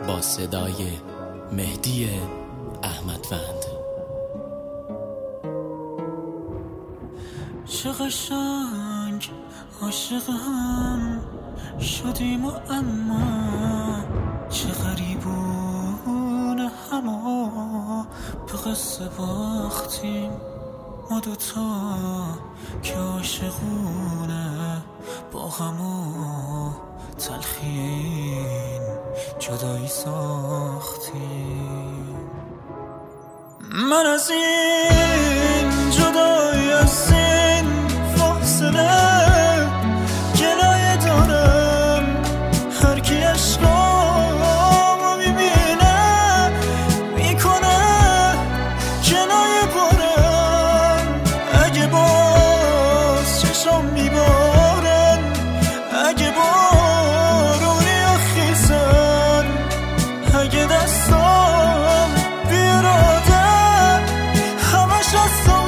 با صدای مهدی احمدوند. چه قشنگ عاشقم شدیم و اما چه غریبونه همه به قصه باختیم ما دوتا که عاشقونه با همو تلخی این جدایی ساختیم. من از این جدایی از این فاصله جلوی دارم، هر کی عشقامو میبینه میکنه جلوی بارم. اگه باز چشم میبارن، اگه بارونی و خیزن، اگه دستام بیراده همش از تو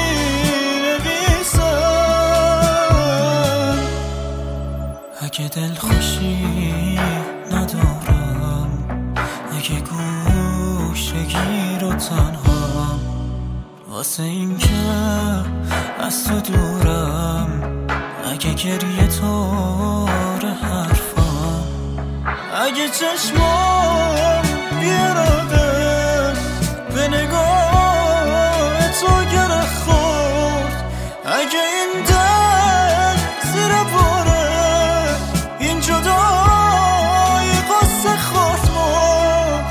مینویسن. اگه دل خوشی ندارم، اگه گوشگیر و تنهام، واسه این که از تو دورم، اگه گریه تاره حرفام، اگه چشمام بیراده به نگاه تو گره خورد، اگه این دل زیر باره این جدایی قصه خورد مرد.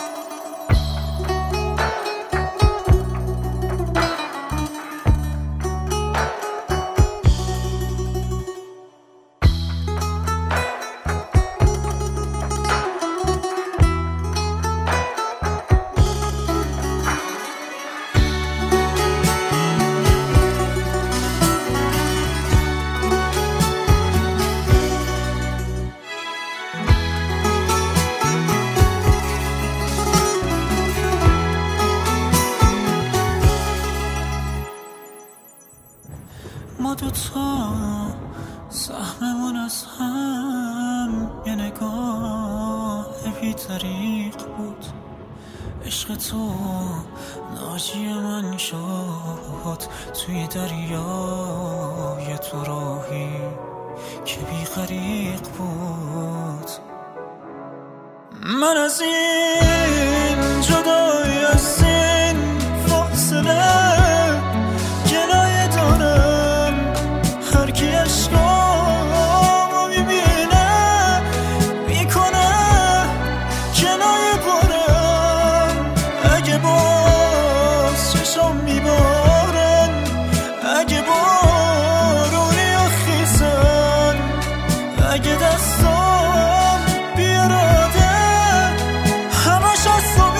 ما دوتا سهممون از هم یه نگاه بی طریق بود. عشق تو ناجی من شد توی دریای تو راهی که بی غریق بود. من از این جدایی از این فاصله جلوی دارم، هر کی عشقامو میبینه میکنه جلوی بارم. اگه باز چشم میبارن، اگه بارونی و خیزن، اگه دستام بیراده همش از تو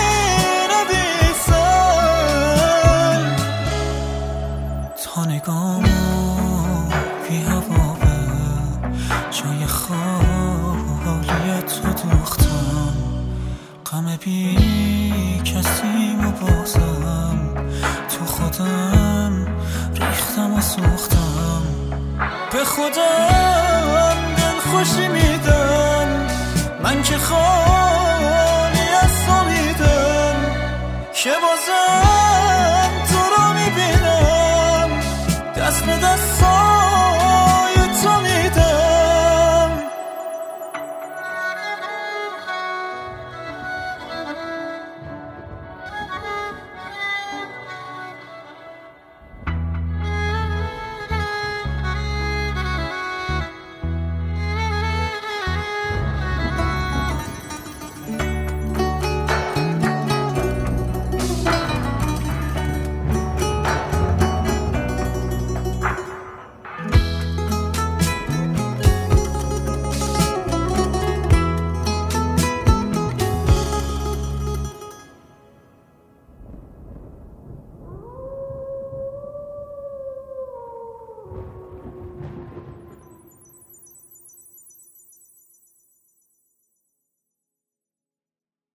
مینویسن. تا نگامو بی هوا به جای خالی تو دوختم، غم بی کسیمو بازم تو خودم ریختم و سوختم. به خودم دل خوشی میدم، من که خالی از تو میدم که بازم